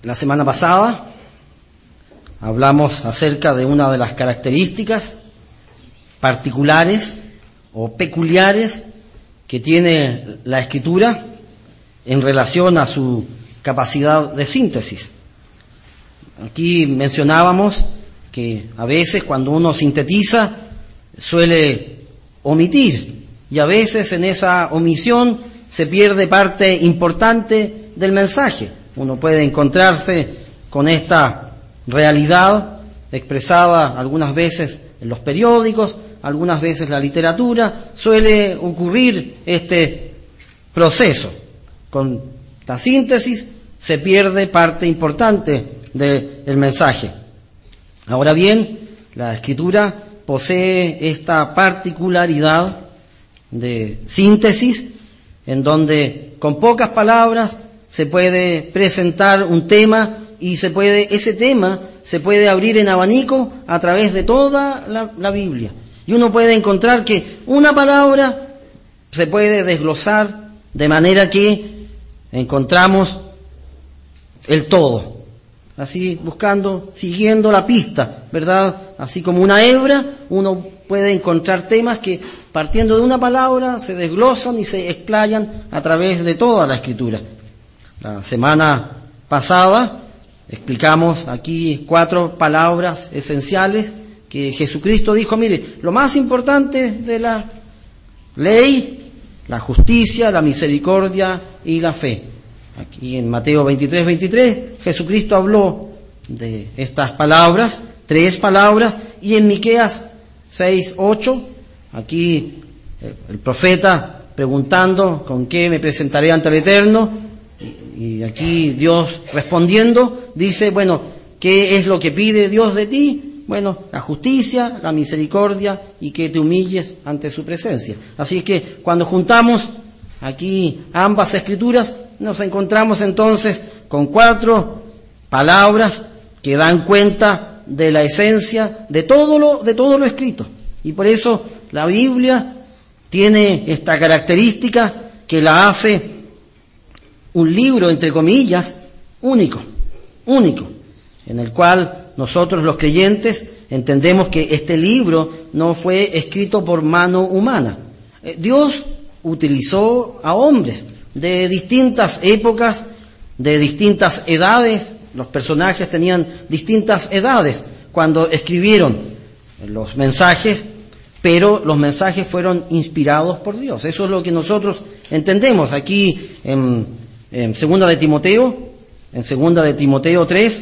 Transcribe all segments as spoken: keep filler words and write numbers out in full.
La semana pasada hablamos acerca de una de las características particulares o peculiares que tiene la Escritura en relación a su capacidad de síntesis. Aquí mencionábamos que a veces cuando uno sintetiza suele omitir, y a veces en esa omisión se pierde parte importante del mensaje. Uno puede encontrarse con esta realidad expresada algunas veces en los periódicos, algunas veces en la literatura. Suele ocurrir este proceso. Con la síntesis se pierde parte importante del mensaje. Ahora bien, la Escritura posee esta particularidad de síntesis, en donde con pocas palabras se puede presentar un tema y se puede, ese tema se puede abrir en abanico a través de toda la, la Biblia. Y uno puede encontrar que una palabra se puede desglosar de manera que encontramos el todo. Así buscando, siguiendo la pista, ¿verdad? Así como una hebra, uno puede encontrar temas que partiendo de una palabra se desglosan y se explayan a través de toda la Escritura. La semana pasada explicamos aquí cuatro palabras esenciales que Jesucristo dijo: mire, lo más importante de la ley, la justicia, la misericordia y la fe. Aquí en Mateo veintitrés, veintitrés, Jesucristo habló de estas palabras, tres palabras, y en Miqueas seis, ocho, aquí el profeta preguntando: ¿con qué me presentaré ante el Eterno? Y aquí Dios respondiendo dice: bueno, ¿qué es lo que pide Dios de ti? Bueno, la justicia, la misericordia y que te humilles ante su presencia. Así que cuando juntamos aquí ambas escrituras, nos encontramos entonces con cuatro palabras que dan cuenta de la esencia de todo lo, de todo lo escrito. Y por eso la Biblia tiene esta característica que la hace un libro, entre comillas, único, único, en el cual nosotros los creyentes entendemos que este libro no fue escrito por mano humana. Dios utilizó a hombres de distintas épocas, de distintas edades. Los personajes tenían distintas edades cuando escribieron los mensajes, pero los mensajes fueron inspirados por Dios. Eso es lo que nosotros entendemos aquí en, en segunda de Timoteo, en segunda de Timoteo tres,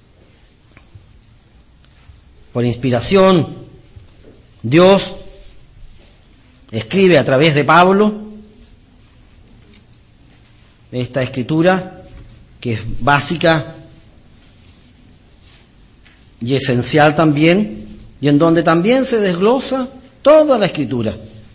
por inspiración, Dios escribe a través de Pablo esta escritura que es básica y esencial también, y en donde también se desglosa toda la escritura.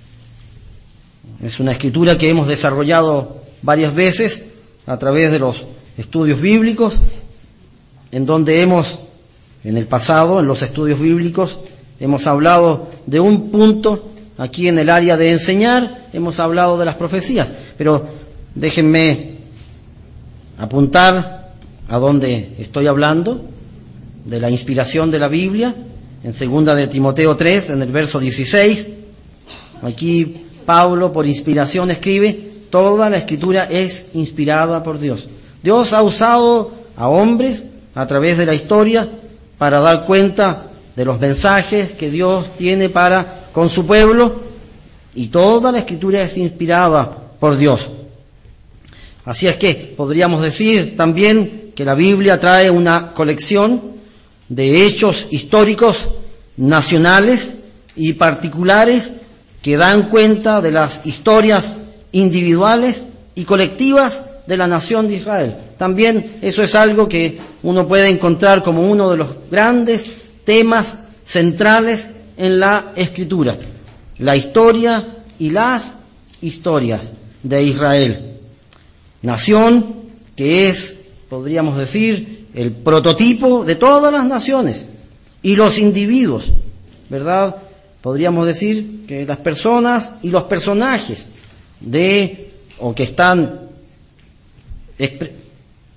Es una escritura que hemos desarrollado varias veces a través de los estudios bíblicos, en donde hemos, en el pasado, en los estudios bíblicos, hemos hablado de un punto. Aquí en el área de enseñar hemos hablado de las profecías, pero déjenme apuntar a donde estoy hablando, de la inspiración de la Biblia, en segunda de Timoteo tres, en el verso dieciséis. Aquí Pablo, por inspiración, escribe: toda la escritura es inspirada por Dios. Dios ha usado a hombres a través de la historia para dar cuenta de los mensajes que Dios tiene para con su pueblo, y toda la escritura es inspirada por Dios. Así es que podríamos decir también que la Biblia trae una colección de hechos históricos nacionales y particulares que dan cuenta de las historias individuales y colectivas de la nación de Israel. También eso es algo que uno puede encontrar como uno de los grandes temas centrales en la Escritura: la historia y las historias de Israel. Nación que es, podríamos decir, el prototipo de todas las naciones, y los individuos, ¿verdad? Podríamos decir que las personas y los personajes de, o que están expre-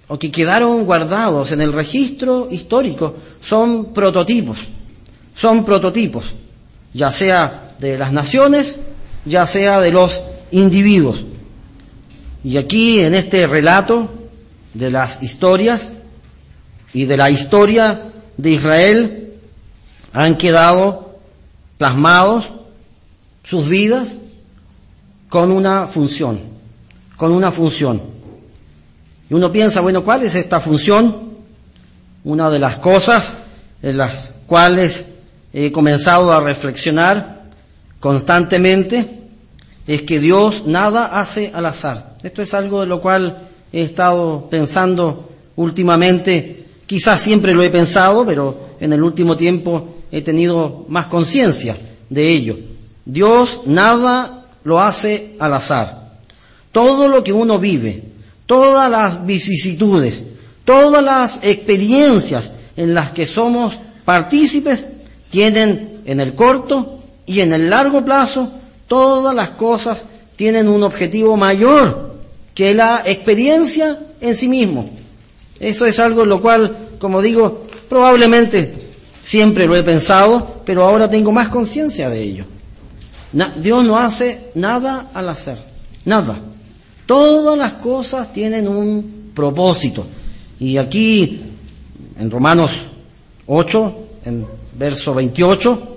o que quedaron guardados en el registro histórico son prototipos, son prototipos, ya sea de las naciones, ya sea de los individuos. Y aquí en este relato de las historias y de la historia de Israel han quedado plasmados sus vidas con una función, con una función. Y uno piensa, bueno, ¿cuál es esta función? Una de las cosas en las cuales he comenzado a reflexionar constantemente es que Dios nada hace al azar. Esto es algo de lo cual he estado pensando últimamente. Quizás siempre lo he pensado, pero en el último tiempo he tenido más conciencia de ello. Dios nada lo hace al azar. Todo lo que uno vive, todas las vicisitudes, todas las experiencias en las que somos partícipes, tienen en el corto y en el largo plazo, todas las cosas tienen un objetivo mayor que la experiencia en sí mismo. Eso es algo en lo cual, como digo, probablemente siempre lo he pensado, pero ahora tengo más conciencia de ello. Na- Dios no hace nada al azar, nada. Todas las cosas tienen un propósito. Y aquí, en Romanos ocho, en verso veintiocho,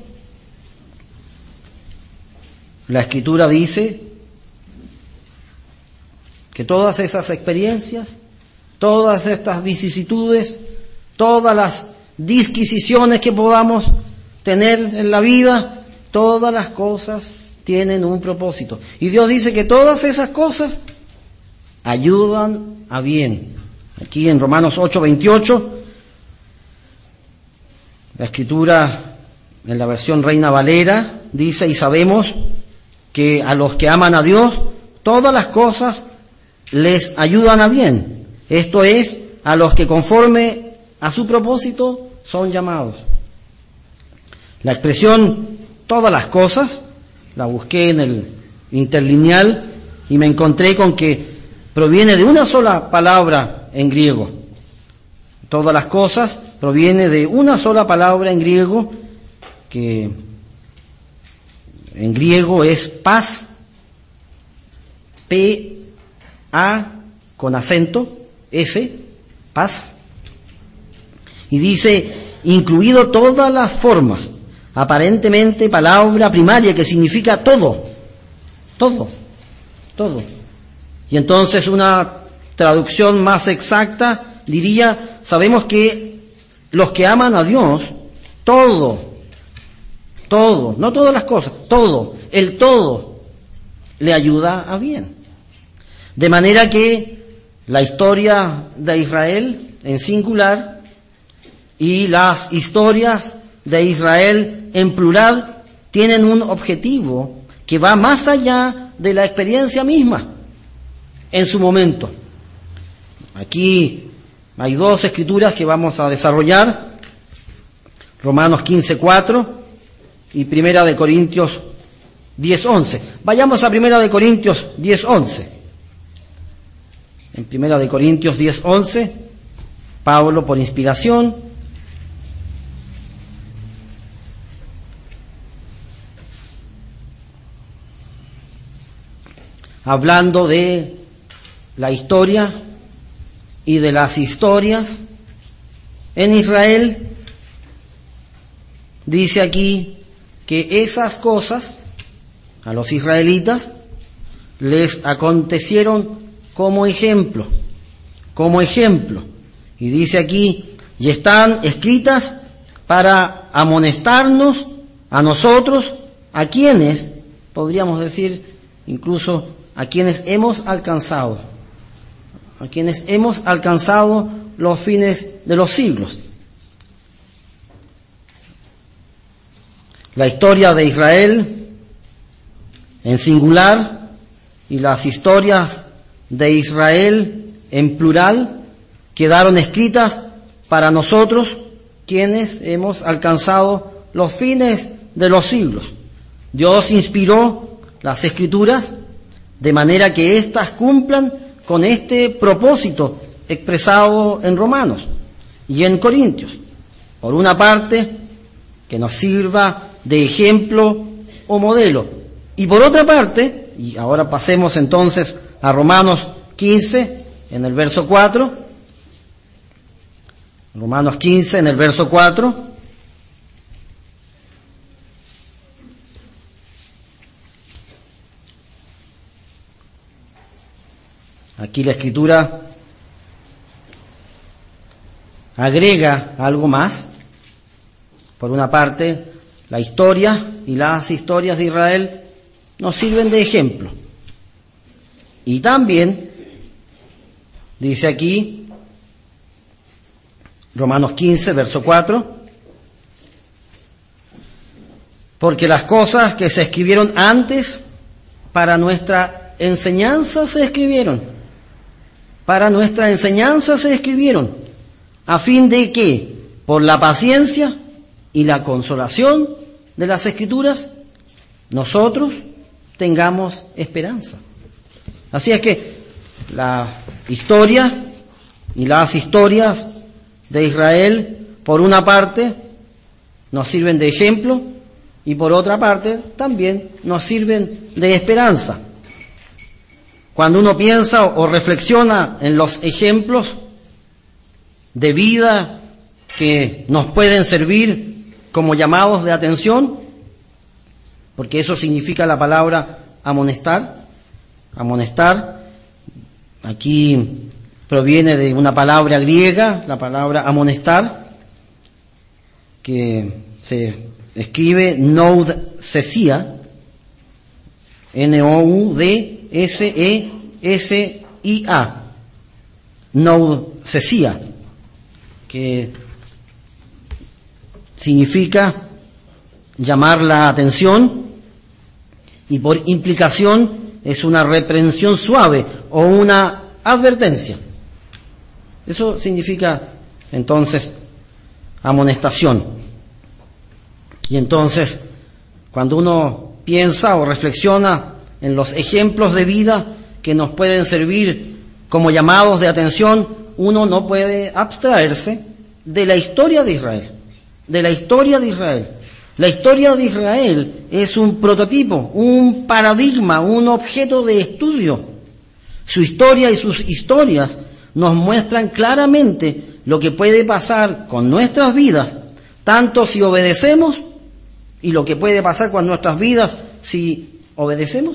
la Escritura dice que todas esas experiencias, todas estas vicisitudes, todas las disquisiciones que podamos tener en la vida, todas las cosas tienen un propósito. Y Dios dice que todas esas cosas ayudan a bien. Aquí en Romanos ocho veintiocho, la Escritura en la versión Reina Valera dice: y sabemos que a los que aman a Dios, todas las cosas les ayudan a bien. Esto es, a los que conforme a su propósito son llamados. La expresión todas las cosas la busqué en el interlineal y me encontré con que proviene de una sola palabra en griego. Todas las cosas proviene de una sola palabra en griego, que en griego es paz, P, A, con acento, S, paz. Y dice, incluido todas las formas, aparentemente palabra primaria que significa todo, todo, todo. Y entonces una traducción más exacta diría, sabemos que los que aman a Dios, todo, todo, no todas las cosas, todo, el todo le ayuda a bien. De manera que la historia de Israel en singular y las historias de Israel en plural tienen un objetivo que va más allá de la experiencia misma en su momento. Aquí hay dos escrituras que vamos a desarrollar, Romanos quince cuatro y Primera de Corintios diez once. Vayamos a Primera de Corintios diez once. En Primera de Corintios diez once, Pablo, por inspiración, hablando de la historia y de las historias en Israel, dice aquí que esas cosas a los israelitas les acontecieron como ejemplo, como ejemplo. Y dice aquí, y están escritas para amonestarnos a nosotros, a quienes, podríamos decir, incluso a quienes hemos alcanzado, a quienes hemos alcanzado los fines de los siglos. La historia de Israel en singular y las historias de Israel en plural quedaron escritas para nosotros, quienes hemos alcanzado los fines de los siglos. Dios inspiró las Escrituras de manera que éstas cumplan con este propósito expresado en Romanos y en Corintios. Por una parte, que nos sirva de ejemplo o modelo. Y por otra parte, y ahora pasemos entonces a Romanos quince, en el verso cuatro. Romanos quince, en el verso cuatro. Aquí la Escritura agrega algo más. Por una parte, la historia y las historias de Israel nos sirven de ejemplo. Y también, dice aquí, Romanos quince, verso cuatro, porque las cosas que se escribieron antes para nuestra enseñanza se escribieron. Para nuestra enseñanza se escribieron, a fin de que, por la paciencia y la consolación de las Escrituras, nosotros tengamos esperanza. Así es que la historia y las historias de Israel, por una parte, nos sirven de ejemplo y por otra parte también nos sirven de esperanza. Cuando uno piensa o reflexiona en los ejemplos de vida que nos pueden servir como llamados de atención, porque eso significa la palabra amonestar. Amonestar, aquí proviene de una palabra griega, la palabra amonestar, que se escribe noudesia, N O U D S E S I A, noudesia, que significa llamar la atención y por implicación es una reprensión suave o una advertencia. Eso significa entonces amonestación. Y entonces, cuando uno piensa o reflexiona en los ejemplos de vida que nos pueden servir como llamados de atención, uno no puede abstraerse de la historia de Israel, de la historia de Israel. La historia de Israel es un prototipo, un paradigma, un objeto de estudio. Su historia y sus historias nos muestran claramente lo que puede pasar con nuestras vidas, tanto si obedecemos y lo que puede pasar con nuestras vidas si obedecemos,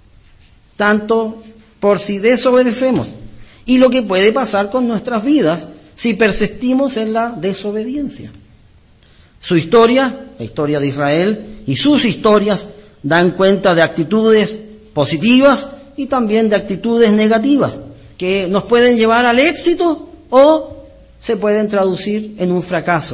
tanto por si desobedecemos, y lo que puede pasar con nuestras vidas si persistimos en la desobediencia. Su historia, la historia de Israel, y sus historias dan cuenta de actitudes positivas y también de actitudes negativas que nos pueden llevar al éxito o se pueden traducir en un fracaso.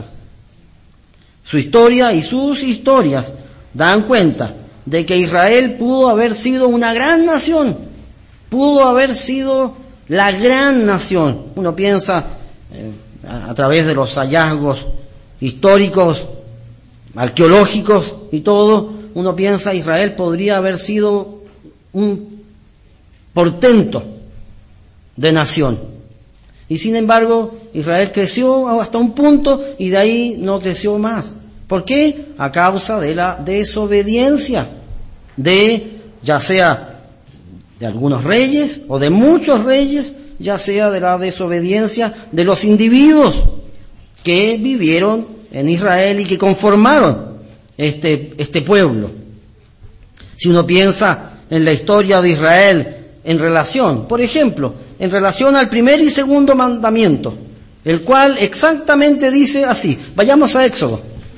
Su historia y sus historias dan cuenta de que Israel pudo haber sido una gran nación, pudo haber sido la gran nación. Uno piensa eh, a, a través de los hallazgos históricos, arqueológicos y todo, uno piensa Israel podría haber sido un portento de nación. Y sin embargo, Israel creció hasta un punto y de ahí no creció más. ¿Por qué? A causa de la desobediencia de, ya sea de algunos reyes o de muchos reyes, ya sea de la desobediencia de los individuos que vivieron en Israel y que conformaron este, este pueblo. Si uno piensa en la historia de Israel en relación, por ejemplo, en relación al primer y segundo mandamiento, el cual exactamente dice así. Vayamos a Éxodo.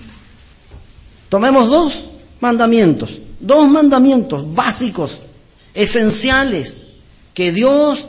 Tomemos dos mandamientos, dos mandamientos básicos, esenciales, que Dios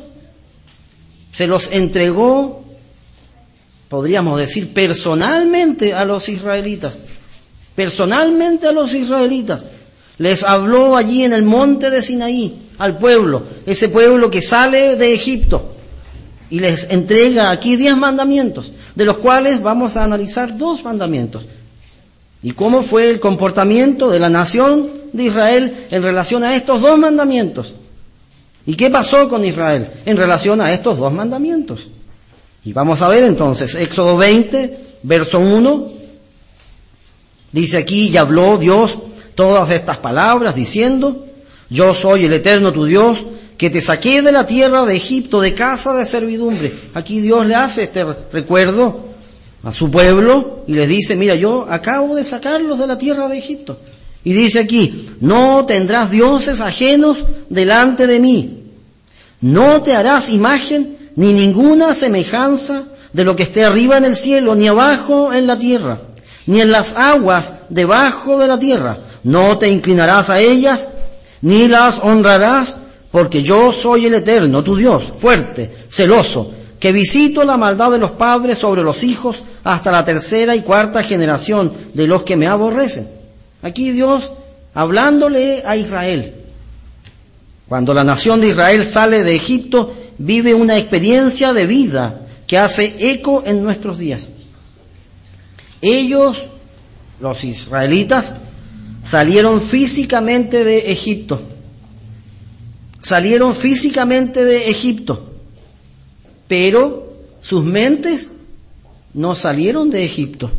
se los entregó, podríamos decir, personalmente a los israelitas. Personalmente a los israelitas. Les habló allí en el monte de Sinaí al pueblo, ese pueblo que sale de Egipto, y les entrega aquí diez mandamientos, de los cuales vamos a analizar dos mandamientos. ¿Y cómo fue el comportamiento de la nación de Israel en relación a estos dos mandamientos? ¿Y qué pasó con Israel en relación a estos dos mandamientos? Y vamos a ver entonces, Éxodo veinte, verso uno, dice aquí, y habló Dios todas estas palabras, diciendo, yo soy el Eterno tu Dios, que te saqué de la tierra de Egipto, de casa de servidumbre. Aquí Dios le hace este recuerdo a su pueblo y les dice, mira, yo acabo de sacarlos de la tierra de Egipto. Y dice aquí, no tendrás dioses ajenos delante de mí, no te harás imagen ni ninguna semejanza de lo que esté arriba en el cielo, ni abajo en la tierra, ni en las aguas debajo de la tierra. No te inclinarás a ellas, ni las honrarás, porque yo soy el Eterno, tu Dios, fuerte, celoso, que visito la maldad de los padres sobre los hijos hasta la tercera y cuarta generación de los que me aborrecen. Aquí Dios hablándole a Israel. Cuando la nación de Israel sale de Egipto, vive una experiencia de vida que hace eco en nuestros días. Ellos, los israelitas, salieron físicamente de Egipto. Salieron físicamente de Egipto, pero sus mentes no salieron de Egipto.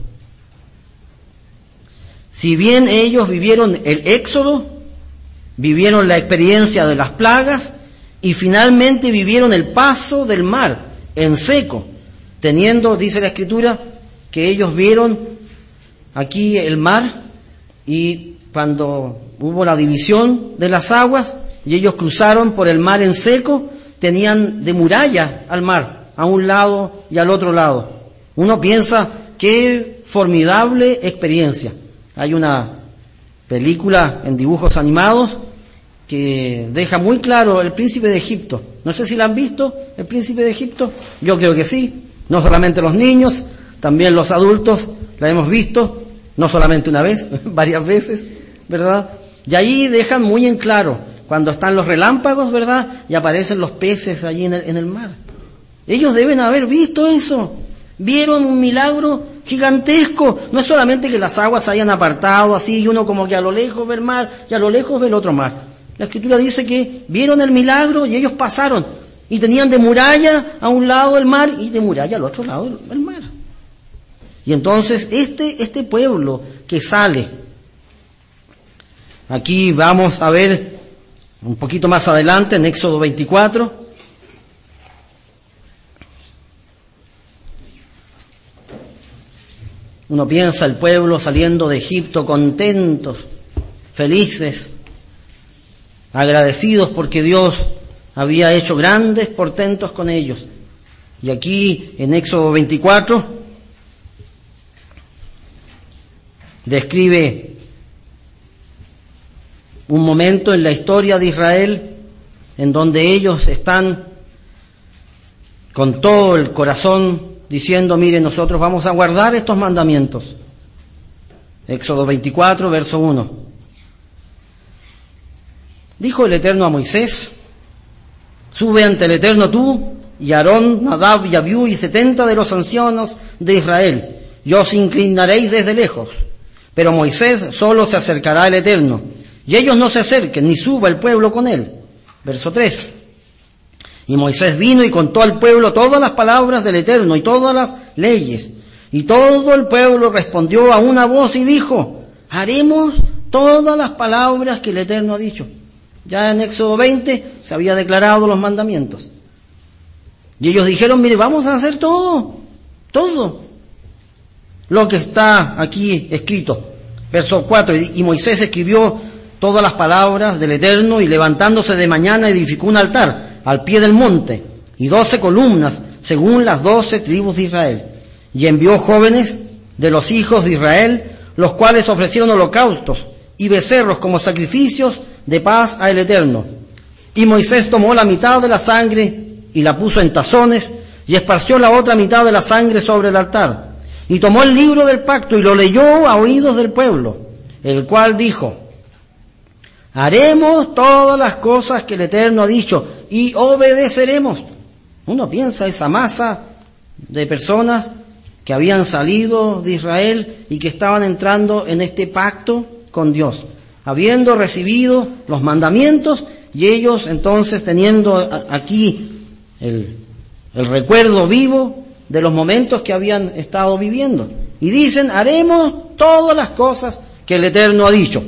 Si bien ellos vivieron el éxodo, vivieron la experiencia de las plagas y finalmente vivieron el paso del mar en seco, teniendo, dice la Escritura, que ellos vieron aquí el mar y cuando hubo la división de las aguas y ellos cruzaron por el mar en seco, tenían de muralla al mar, a un lado y al otro lado. Uno piensa, qué formidable experiencia. Hay una película en dibujos animados que deja muy claro el príncipe de Egipto. No sé si la han visto, el príncipe de Egipto. Yo creo que sí. No solamente los niños, también los adultos la hemos visto, no solamente una vez, varias veces, ¿verdad? Y ahí dejan muy en claro cuando están los relámpagos, ¿verdad? Y aparecen los peces allí en el, en el mar. Ellos deben haber visto eso. Vieron un milagro gigantesco. No es solamente que las aguas se hayan apartado así y uno como que a lo lejos ve el mar y a lo lejos ve el otro mar. La Escritura dice que vieron el milagro y ellos pasaron y tenían de muralla a un lado el mar y de muralla al otro lado el mar. Y entonces este, este pueblo que sale, aquí vamos a ver un poquito más adelante en Éxodo veinticuatro, uno piensa el pueblo saliendo de Egipto contentos, felices, agradecidos porque Dios había hecho grandes portentos con ellos. Y aquí en Éxodo veinticuatro describe un momento en la historia de Israel en donde ellos están con todo el corazón diciendo, mire, nosotros vamos a guardar estos mandamientos. Éxodo veinticuatro, verso uno. Dijo el Eterno a Moisés, sube ante el Eterno tú, y Aarón, Nadab y Abiú, y setenta de los ancianos de Israel, y os inclinaréis desde lejos. Pero Moisés solo se acercará al Eterno, y ellos no se acerquen, ni suba el pueblo con él. Verso tres. Y Moisés vino y contó al pueblo todas las palabras del Eterno y todas las leyes. Y todo el pueblo respondió a una voz y dijo, haremos todas las palabras que el Eterno ha dicho. Ya en Éxodo veinte se había declarado los mandamientos. Y ellos dijeron, mire, vamos a hacer todo, todo lo que está aquí escrito. Verso cuatro, y Moisés escribió todas las palabras del Eterno y levantándose de mañana edificó un altar al pie del monte y doce columnas según las doce tribus de Israel. Y envió jóvenes de los hijos de Israel, los cuales ofrecieron holocaustos y becerros como sacrificios de paz al Eterno. Y Moisés tomó la mitad de la sangre y la puso en tazones y esparció la otra mitad de la sangre sobre el altar. Y tomó el libro del pacto y lo leyó a oídos del pueblo, el cual dijo, haremos todas las cosas que el Eterno ha dicho y obedeceremos. Uno piensa esa masa de personas que habían salido de Israel y que estaban entrando en este pacto con Dios, habiendo recibido los mandamientos, y ellos entonces teniendo aquí el, el recuerdo vivo de los momentos que habían estado viviendo. Y dicen, haremos todas las cosas que el Eterno ha dicho.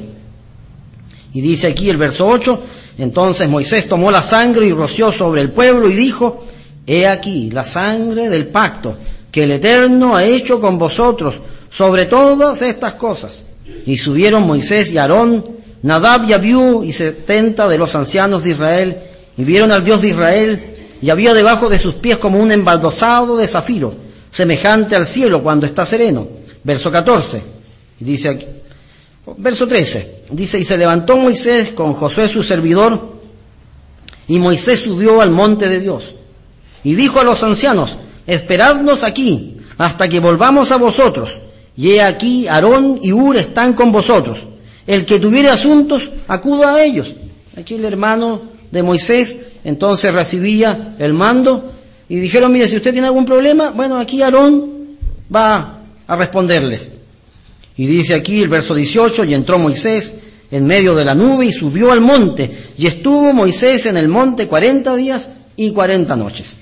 Y dice aquí el verso ocho, entonces Moisés tomó la sangre y roció sobre el pueblo y dijo, he aquí la sangre del pacto que el Eterno ha hecho con vosotros sobre todas estas cosas. Y subieron Moisés y Aarón, Nadab y Abiú y setenta de los ancianos de Israel, y vieron al Dios de Israel, y había debajo de sus pies como un embaldosado de zafiro, semejante al cielo cuando está sereno. Verso catorce, y dice aquí, verso trece, dice, y se levantó Moisés con Josué su servidor, y Moisés subió al monte de Dios, y dijo a los ancianos, esperadnos aquí, hasta que volvamos a vosotros, y he aquí Aarón y Hur están con vosotros, el que tuviere asuntos, acuda a ellos. Aquí el hermano de Moisés entonces recibía el mando, y dijeron, mire, si usted tiene algún problema, bueno, aquí Aarón va a responderles. Y dice aquí el verso dieciocho, y entró Moisés en medio de la nube y subió al monte, y estuvo Moisés en el monte cuarenta días y cuarenta noches.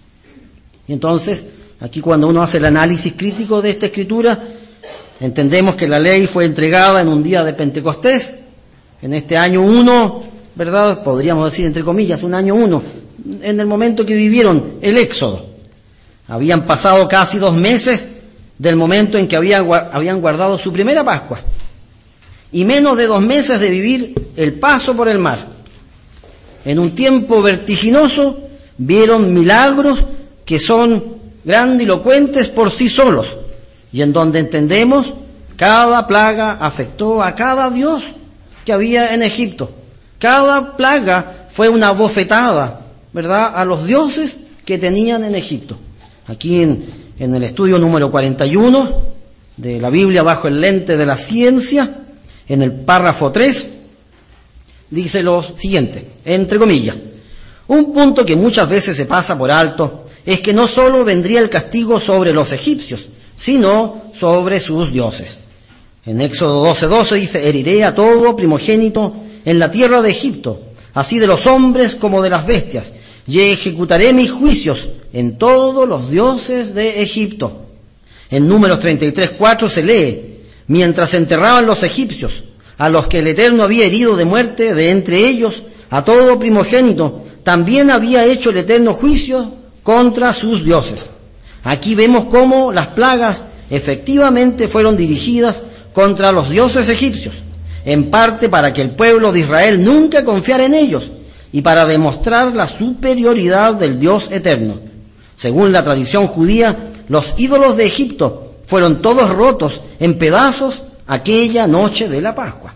Y entonces, aquí cuando uno hace el análisis crítico de esta escritura, entendemos que la ley fue entregada en un día de Pentecostés, en este año uno, ¿verdad? Podríamos decir entre comillas, un año uno, en el momento que vivieron el Éxodo. Habían pasado casi dos meses del momento en que habían, habían guardado su primera Pascua, y menos de dos meses de vivir el paso por el mar. En un tiempo vertiginoso vieron milagros que son grandilocuentes por sí solos, y en donde entendemos cada plaga afectó a cada dios que había en Egipto. Cada plaga fue una bofetada, ¿verdad?, a los dioses que tenían en Egipto. Aquí en, en el estudio número cuarenta y uno de la Biblia bajo el lente de la ciencia, en el párrafo tres, dice lo siguiente, entre comillas, un punto que muchas veces se pasa por alto es que no solo vendría el castigo sobre los egipcios, sino sobre sus dioses. En Éxodo doce doce dice, heriré a todo primogénito en la tierra de Egipto, así de los hombres como de las bestias, y ejecutaré mis juicios en todos los dioses de Egipto. En Números treinta y tres cuatro se lee, mientras enterraban los egipcios, a los que el Eterno había herido de muerte, de entre ellos, a todo primogénito, también había hecho el Eterno juicio contra sus dioses. Aquí vemos cómo las plagas efectivamente fueron dirigidas contra los dioses egipcios, en parte para que el pueblo de Israel nunca confiara en ellos y para demostrar la superioridad del Dios eterno. Según la tradición judía, los ídolos de Egipto fueron todos rotos en pedazos aquella noche de la Pascua.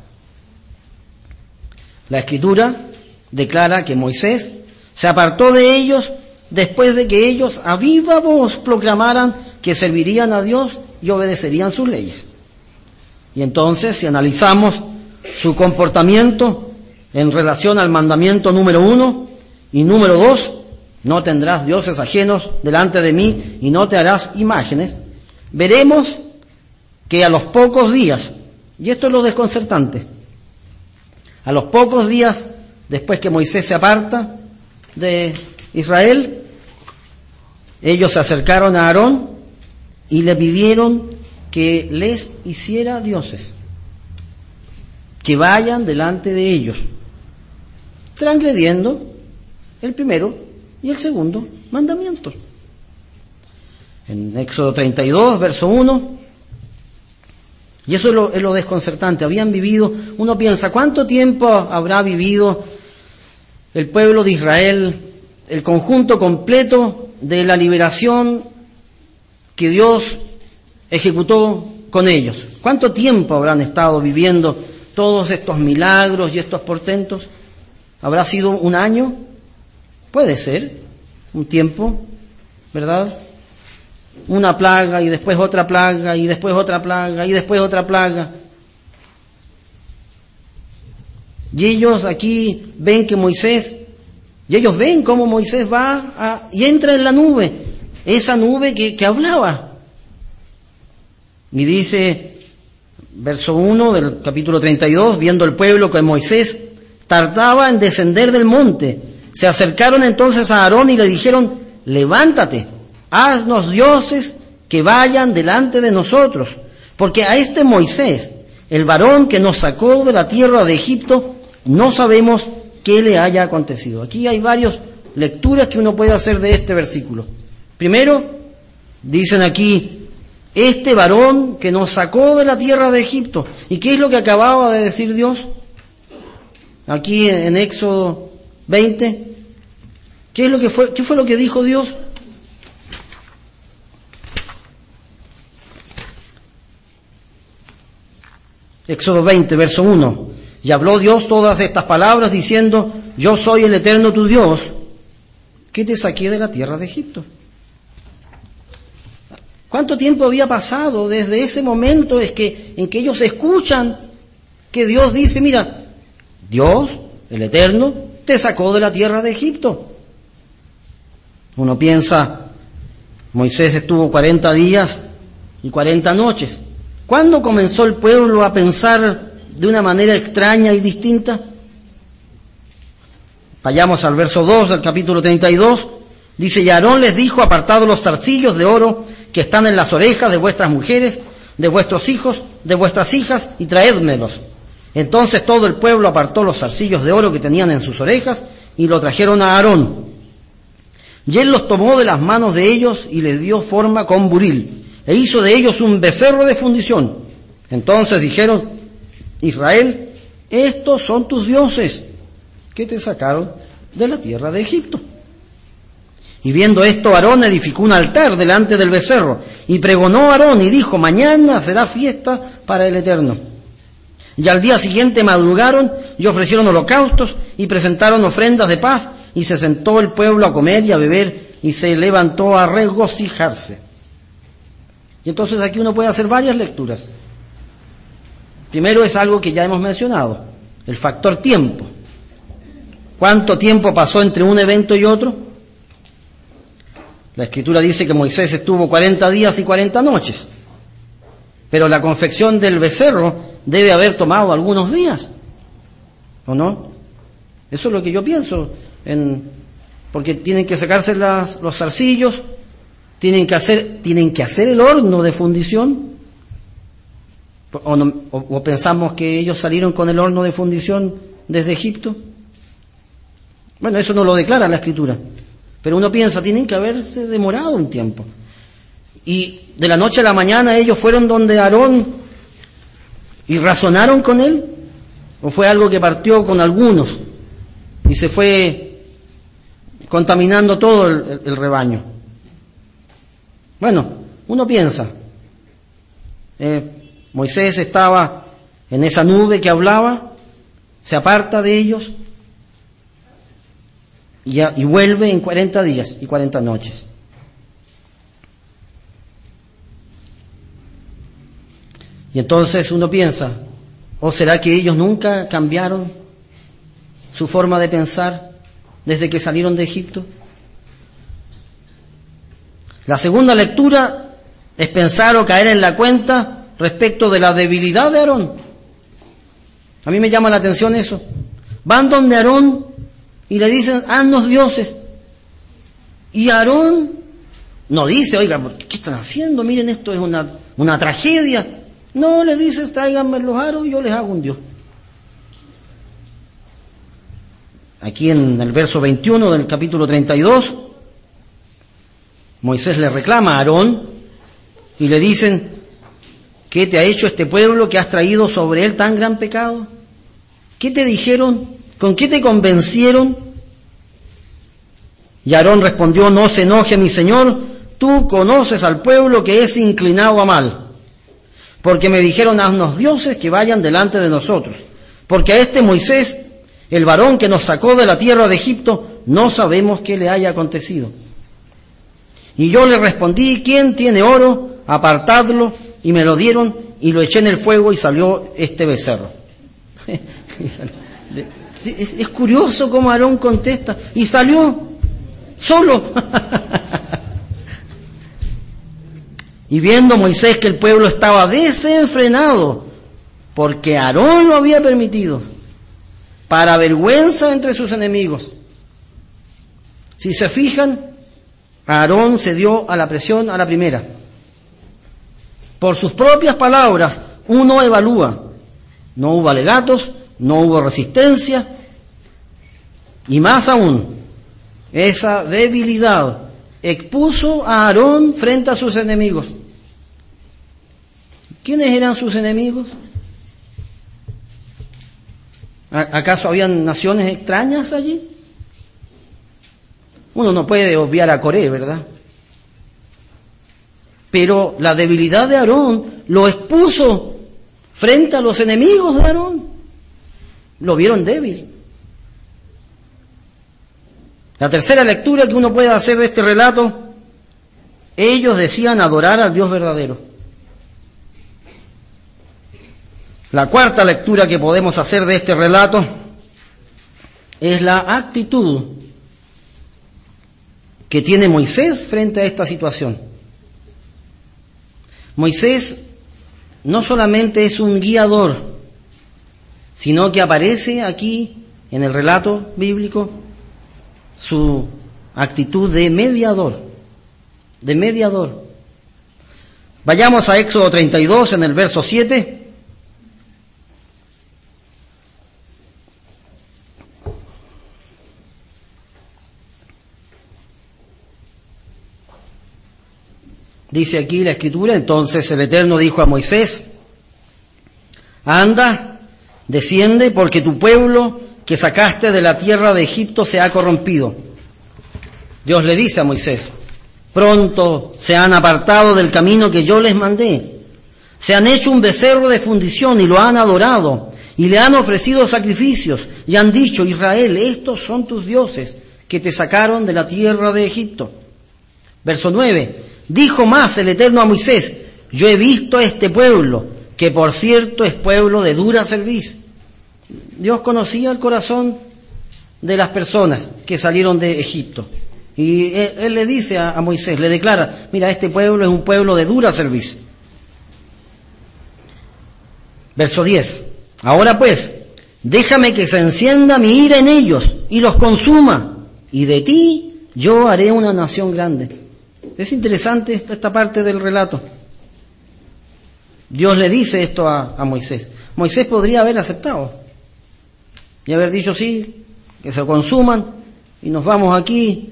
La Escritura declara que Moisés se apartó de ellos después de que ellos a viva voz proclamaran que servirían a Dios y obedecerían sus leyes. Y entonces, si analizamos su comportamiento en relación al mandamiento número uno y número dos, no tendrás dioses ajenos delante de mí y no te harás imágenes, veremos que a los pocos días, y esto es lo desconcertante, a los pocos días después que Moisés se aparta de Israel, ellos se acercaron a Aarón y le pidieron que les hiciera dioses, que vayan delante de ellos, transgrediendo el primero y el segundo mandamiento. En Éxodo treinta y dos, verso uno, y eso es lo, es lo desconcertante, habían vivido, uno piensa, ¿cuánto tiempo habrá vivido el pueblo de Israel, el conjunto completo de la liberación que Dios ejecutó con ellos? ¿Cuánto tiempo habrán estado viviendo todos estos milagros y estos portentos? ¿Habrá sido un año? Puede ser, un tiempo, ¿verdad? Una plaga y después otra plaga y después otra plaga y después otra plaga. Y ellos aquí ven que Moisés, y ellos ven cómo Moisés va a, y entra en la nube, esa nube que, que hablaba. Y dice, verso uno del capítulo treinta y dos, viendo el pueblo que Moisés tardaba en descender del monte, se acercaron entonces a Aarón y le dijeron, levántate, haznos dioses que vayan delante de nosotros, porque a este Moisés, el varón que nos sacó de la tierra de Egipto, no sabemos qué le haya acontecido. Aquí hay varias lecturas que uno puede hacer de este versículo. Primero, dicen aquí, este varón que nos sacó de la tierra de Egipto. ¿Y qué es lo que acababa de decir Dios? Aquí en Éxodo veinte, ¿qué es lo que fue, qué fue lo que dijo Dios? Éxodo veinte, verso uno. Y habló Dios todas estas palabras diciendo, yo soy el Eterno tu Dios, que te saqué de la tierra de Egipto. ¿Cuánto tiempo había pasado desde ese momento es que, en que ellos escuchan que Dios dice, mira, Dios, el Eterno, te sacó de la tierra de Egipto? Uno piensa, Moisés estuvo cuarenta días y cuarenta noches. ¿Cuándo comenzó el pueblo a pensar de una manera extraña y distinta? Vayamos al verso dos del capítulo treinta y dos. Dice, y Aarón les dijo, apartad los zarcillos de oro que están en las orejas de vuestras mujeres, de vuestros hijos, de vuestras hijas, y traédmelos. Entonces todo el pueblo apartó los zarcillos de oro que tenían en sus orejas, y lo trajeron a Aarón. Y él los tomó de las manos de ellos, y les dio forma con buril, e hizo de ellos un becerro de fundición. Entonces dijeron, Israel, estos son tus dioses, que te sacaron de la tierra de Egipto. Y viendo esto, Aarón edificó un altar delante del becerro, y pregonó a Aarón, y dijo, mañana será fiesta para el Eterno. Y al día siguiente madrugaron, y ofrecieron holocaustos, y presentaron ofrendas de paz, y se sentó el pueblo a comer y a beber, y se levantó a regocijarse. Y entonces aquí uno puede hacer varias lecturas. Primero es algo que ya hemos mencionado, el factor tiempo. ¿Cuánto tiempo pasó entre un evento y otro? La Escritura dice que Moisés estuvo cuarenta días y cuarenta noches, pero la confección del becerro debe haber tomado algunos días, ¿o no? Eso es lo que yo pienso, en, porque tienen que sacarse las, los zarcillos, tienen que hacer, tienen que hacer el horno de fundición, o, no, o, o pensamos que ellos salieron con el horno de fundición desde Egipto. Bueno, eso no lo declara la Escritura. Pero uno piensa, tienen que haberse demorado un tiempo. Y de la noche a la mañana ellos fueron donde Aarón y razonaron con él. ¿O fue algo que partió con algunos y se fue contaminando todo el, el, el rebaño? Bueno, uno piensa, eh, Moisés estaba en esa nube que hablaba, se aparta de ellos, Y, y vuelve en cuarenta días y cuarenta noches. Y entonces uno piensa, ¿o será que ellos nunca cambiaron su forma de pensar desde que salieron de Egipto? La segunda lectura es pensar o caer en la cuenta respecto de la debilidad de Aarón. A mí me llama la atención eso. Van donde Aarón y le dicen, haznos dioses. Y Aarón no dice, oiga, ¿qué están haciendo? Miren, esto es una, una tragedia. No, les dice, tráiganme los aros y yo les hago un dios. Aquí en el verso veintiuno del capítulo treinta y dos, Moisés le reclama a Aarón y le dicen, ¿qué te ha hecho este pueblo que has traído sobre él tan gran pecado? ¿Qué te dijeron? ¿Con qué te convencieron? Y Aarón respondió, no se enoje mi señor, tú conoces al pueblo que es inclinado a mal, porque me dijeron, haznos dioses que vayan delante de nosotros, porque a este Moisés, el varón que nos sacó de la tierra de Egipto, no sabemos qué le haya acontecido. Y yo le respondí, ¿quién tiene oro? Apartadlo, y me lo dieron, y lo eché en el fuego, y salió este becerro. Es, es curioso cómo Aarón contesta, y salió solo. Y viendo Moisés que el pueblo estaba desenfrenado, porque Aarón lo había permitido, para vergüenza entre sus enemigos. Si se fijan, Aarón cedió a la presión a la primera. Por sus propias palabras, uno evalúa. No hubo alegatos, no hubo resistencia, y más aún, esa debilidad expuso a Aarón frente a sus enemigos. ¿Quiénes eran sus enemigos? ¿Acaso habían naciones extrañas allí? Uno no puede obviar a Coré, ¿verdad? Pero la debilidad de Aarón lo expuso frente a los enemigos de Aarón. Lo vieron débil. La tercera lectura que uno puede hacer de este relato, ellos decían adorar al Dios verdadero. La cuarta lectura que podemos hacer de este relato es la actitud que tiene Moisés frente a esta situación. Moisés no solamente es un guiador, sino que aparece aquí en el relato bíblico su actitud de mediador, de mediador. Vayamos a Éxodo treinta y dos en el verso siete. Dice aquí la Escritura: entonces el Eterno dijo a Moisés: anda, desciende, porque tu pueblo que sacaste de la tierra de Egipto se ha corrompido. Dios le dice a Moisés: pronto se han apartado del camino que yo les mandé. Se han hecho un becerro de fundición y lo han adorado, y le han ofrecido sacrificios, y han dicho: Israel, estos son tus dioses que te sacaron de la tierra de Egipto. Verso nueve. Dijo más el Eterno a Moisés: yo he visto a este pueblo, que por cierto es pueblo de dura cerviz. Dios conocía el corazón de las personas que salieron de Egipto. Y él, él le dice a, a Moisés, le declara: mira, este pueblo es un pueblo de dura cerviz. Verso diez. Ahora pues, déjame que se encienda mi ira en ellos y los consuma, y de ti yo haré una nación grande. Es interesante esta, esta parte del relato. Dios le dice esto a, a Moisés. Moisés podría haber aceptado y haber dicho: sí, que se consuman y nos vamos aquí.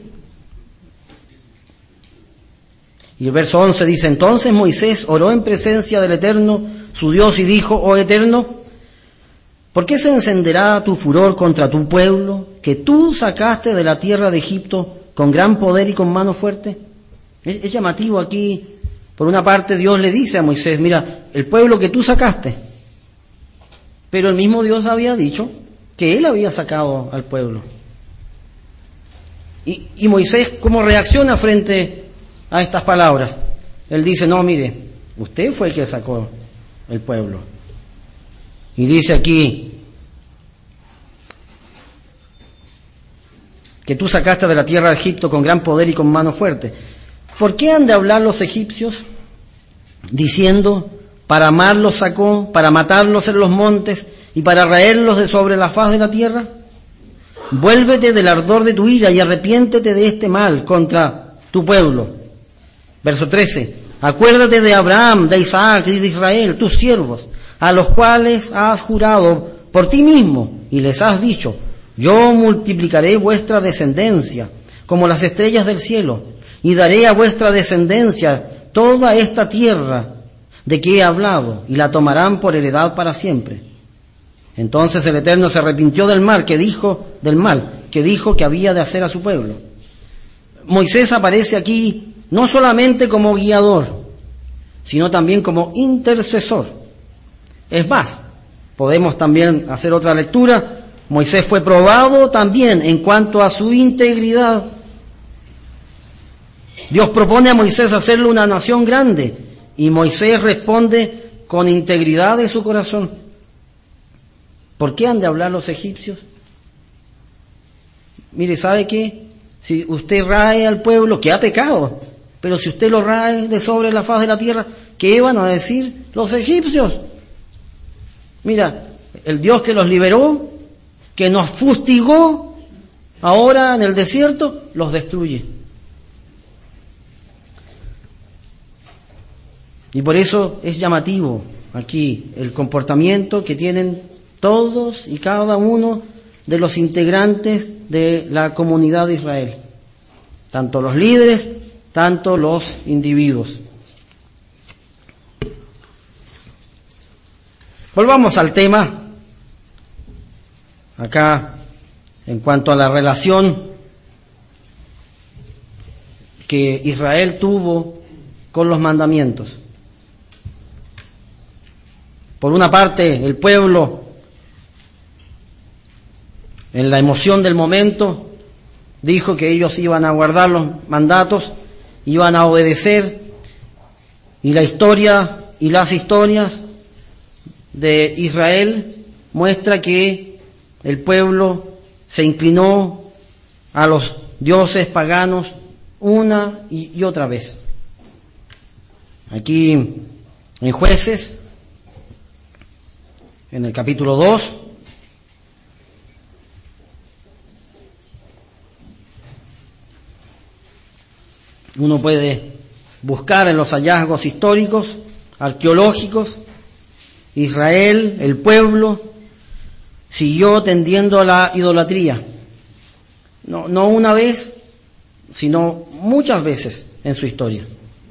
Y el verso once dice: entonces Moisés oró en presencia del Eterno, su Dios, y dijo: oh Eterno, ¿por qué se encenderá tu furor contra tu pueblo, que tú sacaste de la tierra de Egipto con gran poder y con mano fuerte? Es, es llamativo aquí. Por una parte, Dios le dice a Moisés: mira, el pueblo que tú sacaste. Pero el mismo Dios había dicho que él había sacado al pueblo. Y, y Moisés, ¿cómo reacciona frente a estas palabras? Él dice: no, mire, usted fue el que sacó el pueblo. Y dice aquí que tú sacaste de la tierra de Egipto con gran poder y con mano fuerte. ¿Por qué han de hablar los egipcios diciendo: para amarlos sacó, para matarlos en los montes y para raerlos de sobre la faz de la tierra? Vuélvete del ardor de tu ira y arrepiéntete de este mal contra tu pueblo. Verso trece. Acuérdate de Abraham, de Isaac y de Israel, tus siervos, a los cuales has jurado por ti mismo y les has dicho: yo multiplicaré vuestra descendencia como las estrellas del cielo, y daré a vuestra descendencia toda esta tierra de que he hablado, y la tomarán por heredad para siempre. Entonces el Eterno se arrepintió del mal que dijo, del mal que dijo que había de hacer a su pueblo. Moisés aparece aquí no solamente como guiador, sino también como intercesor. Es más, podemos también hacer otra lectura. Moisés fue probado también en cuanto a su integridad. Dios propone a Moisés hacerle una nación grande, y Moisés responde con integridad de su corazón. ¿Por qué han de hablar los egipcios? Mire, ¿sabe qué? Si usted rae al pueblo, que ha pecado, pero si usted lo rae de sobre la faz de la tierra, ¿qué van a decir los egipcios? Mira, el Dios que los liberó, que nos fustigó, ahora en el desierto los destruye. Y por eso es llamativo aquí el comportamiento que tienen todos y cada uno de los integrantes de la comunidad de Israel, tanto los líderes, tanto los individuos. Volvamos al tema, acá, en cuanto a la relación que Israel tuvo con los mandamientos. Por una parte, el pueblo, en la emoción del momento, dijo que ellos iban a guardar los mandatos, iban a obedecer, y la historia y las historias de Israel muestra que el pueblo se inclinó a los dioses paganos una y, y otra vez. Aquí en Jueces, en el capítulo dos, uno puede buscar en los hallazgos históricos, arqueológicos, Israel, el pueblo, siguió tendiendo a la idolatría. No, no una vez, sino muchas veces en su historia.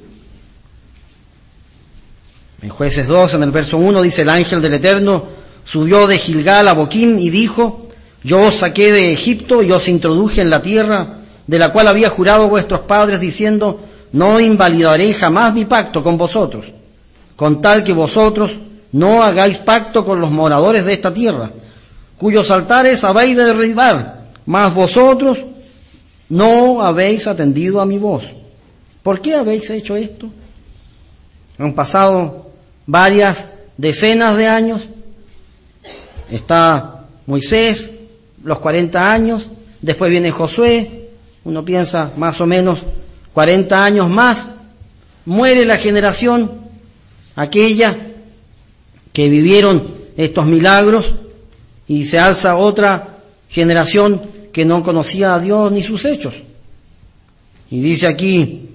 En Jueces dos, en el verso uno, dice: el ángel del Eterno subió de Gilgal a Boquim y dijo: yo os saqué de Egipto y os introduje en la tierra de la cual había jurado vuestros padres, diciendo: no invalidaré jamás mi pacto con vosotros, con tal que vosotros no hagáis pacto con los moradores de esta tierra, cuyos altares habéis de derribar, mas vosotros no habéis atendido a mi voz. ¿Por qué habéis hecho esto? Han pasado varias decenas de años, está Moisés, los cuarenta años, después viene Josué, uno piensa más o menos cuarenta años más, muere la generación aquella que vivieron estos milagros y se alza otra generación que no conocía a Dios ni sus hechos. Y dice aquí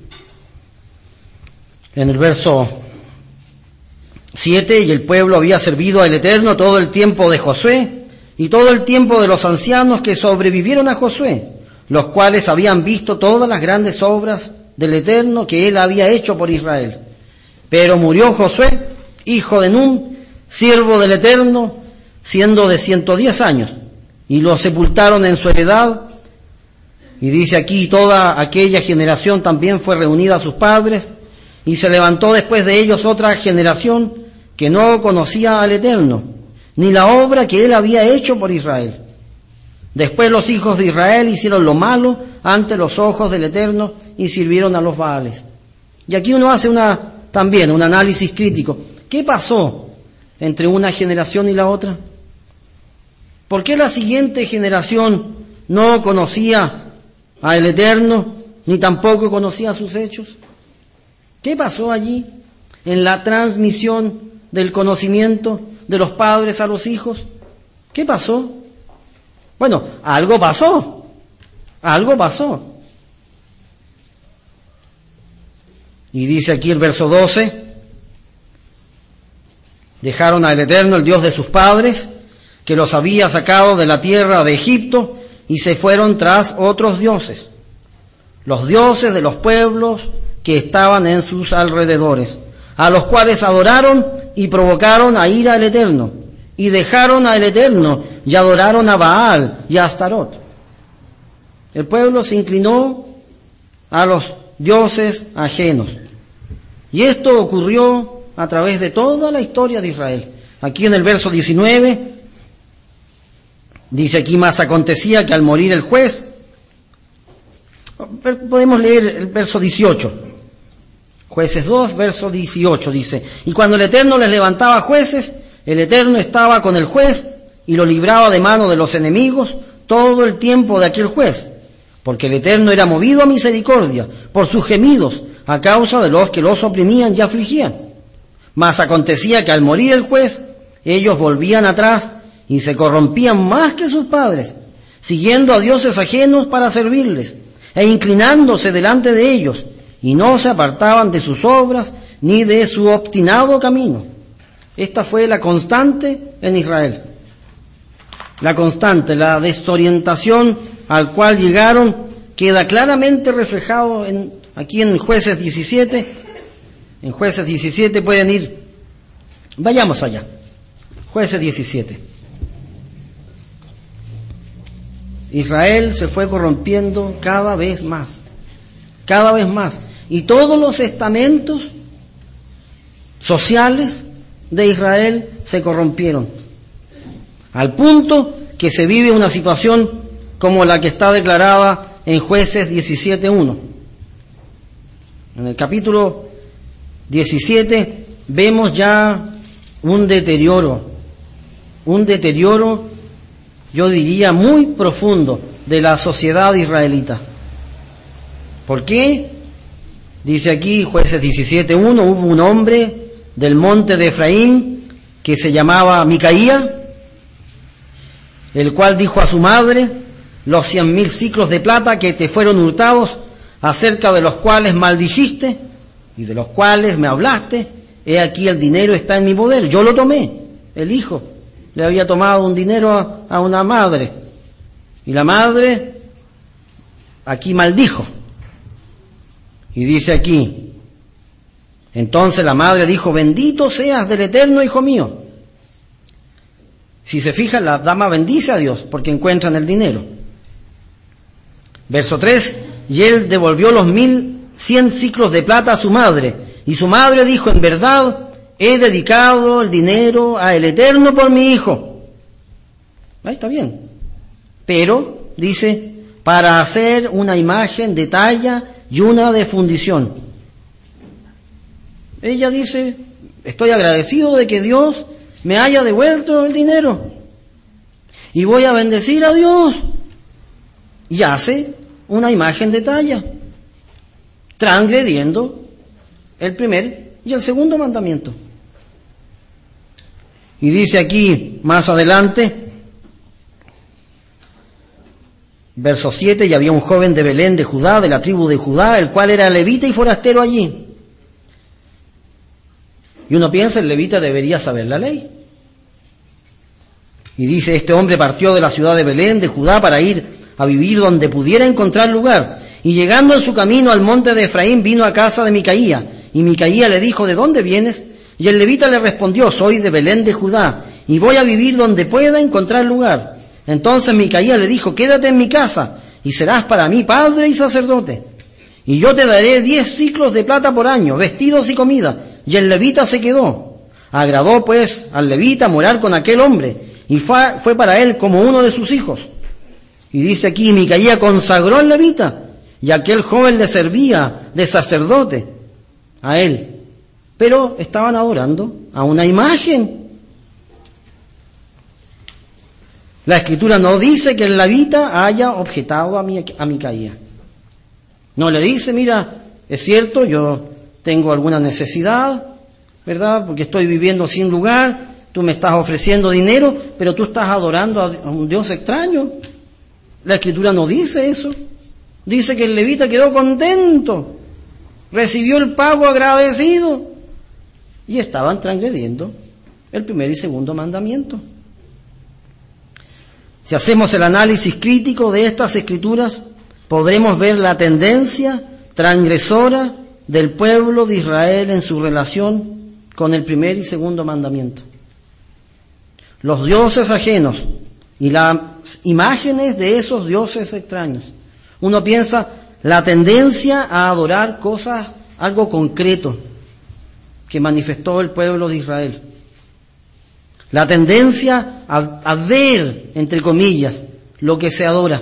en el verso siete: y el pueblo había servido al Eterno todo el tiempo de Josué y todo el tiempo de los ancianos que sobrevivieron a Josué, los cuales habían visto todas las grandes obras del Eterno que él había hecho por Israel. Pero murió Josué, hijo de Nun, siervo del Eterno, siendo de ciento diez años, y lo sepultaron en su heredad. Y dice aquí: toda aquella generación también fue reunida a sus padres, y se levantó después de ellos otra generación que no conocía al Eterno, ni la obra que él había hecho por Israel. Después los hijos de Israel hicieron lo malo ante los ojos del Eterno y sirvieron a los Baales. Y aquí uno hace una también un análisis crítico. ¿Qué pasó entre una generación y la otra? ¿Por qué la siguiente generación no conocía al Eterno, ni tampoco conocía sus hechos? ¿Qué pasó allí en la transmisión del conocimiento de los padres a los hijos? ¿Qué pasó? Bueno, algo pasó, algo pasó. Y dice aquí el verso doce: dejaron al Eterno, el Dios de sus padres, que los había sacado de la tierra de Egipto, y se fueron tras otros dioses, los dioses de los pueblos que estaban en sus alrededores, a los cuales adoraron y provocaron a ira al Eterno, y dejaron al Eterno y adoraron a Baal y a Astarot. El pueblo se inclinó a los dioses ajenos, y esto ocurrió a través de toda la historia de Israel. Aquí en el verso diecinueve dice aquí: más acontecía que al morir el juez, podemos leer el verso dieciocho, Jueces dos, verso dieciocho, dice: y cuando el Eterno les levantaba jueces, el Eterno estaba con el juez y lo libraba de mano de los enemigos todo el tiempo de aquel juez, porque el Eterno era movido a misericordia por sus gemidos a causa de los que los oprimían y afligían. Mas acontecía que al morir el juez, ellos volvían atrás y se corrompían más que sus padres, siguiendo a dioses ajenos para servirles, e inclinándose delante de ellos, y no se apartaban de sus obras ni de su obstinado camino. Esta fue la constante en Israel. La constante, la desorientación al cual llegaron, queda claramente reflejado en, aquí en Jueces diecisiete. En Jueces diecisiete pueden ir, vayamos allá. Jueces diecisiete. Israel se fue corrompiendo cada vez más, cada vez más. Y todos los estamentos sociales de Israel se corrompieron, al punto que se vive una situación como la que está declarada en Jueces diecisiete uno. En el capítulo diecisiete vemos ya un deterioro, un deterioro, yo diría, muy profundo de la sociedad israelita. ¿Por qué? Dice aquí, Jueces diecisiete uno, hubo un hombre del monte de Efraín que se llamaba Micaía, el cual dijo a su madre: los cien mil siclos de plata que te fueron hurtados, acerca de los cuales maldijiste y de los cuales me hablaste, he aquí el dinero está en mi poder. Yo lo tomé. El hijo le había tomado un dinero a, a una madre, y la madre aquí maldijo. Y dice aquí, entonces la madre dijo: bendito seas del Eterno, hijo mío. Si se fijan, la dama bendice a Dios porque encuentran el dinero. Verso tres, y él devolvió los mil cien ciclos de plata a su madre, y su madre dijo: en verdad he dedicado el dinero a el Eterno por mi hijo. Ahí está bien. Pero, dice, para hacer una imagen de talla y una de fundición. Ella dice: estoy agradecido de que Dios me haya devuelto el dinero y voy a bendecir a Dios. Y hace una imagen de talla, transgrediendo el primer y el segundo mandamiento. Y dice aquí más adelante, verso siete, y había un joven de Belén de Judá, de la tribu de Judá, el cual era levita y forastero allí. Y uno piensa, el levita debería saber la ley. Y dice, este hombre partió de la ciudad de Belén de Judá para ir a vivir donde pudiera encontrar lugar. Y llegando en su camino al monte de Efraín, vino a casa de Micaía. Y Micaía le dijo: ¿de dónde vienes? Y el levita le respondió: soy de Belén de Judá, y voy a vivir donde pueda encontrar lugar. Entonces Micaía le dijo: quédate en mi casa, y serás para mí padre y sacerdote. Y yo te daré diez ciclos de plata por año, vestidos y comida. Y el levita se quedó. Agradó pues al levita morar con aquel hombre, y fue, fue para él como uno de sus hijos. Y dice aquí, Micaía consagró al levita, y aquel joven le servía de sacerdote a él. Pero estaban adorando a una imagen. La Escritura no dice que el levita haya objetado a, mi, a Micaía. No le dice: mira, es cierto, yo tengo alguna necesidad, ¿verdad? Porque estoy viviendo sin lugar, tú me estás ofreciendo dinero, pero tú estás adorando a un Dios extraño. La Escritura no dice eso. Dice que el levita quedó contento, recibió el pago agradecido, y estaban transgrediendo el primer y segundo mandamiento. Si hacemos el análisis crítico de estas Escrituras, podremos ver la tendencia transgresora del pueblo de Israel en su relación con el primer y segundo mandamiento. Los dioses ajenos y las imágenes de esos dioses extraños. Uno piensa la tendencia a adorar cosas, algo concreto que manifestó el pueblo de Israel. La tendencia a, a ver, entre comillas, lo que se adora.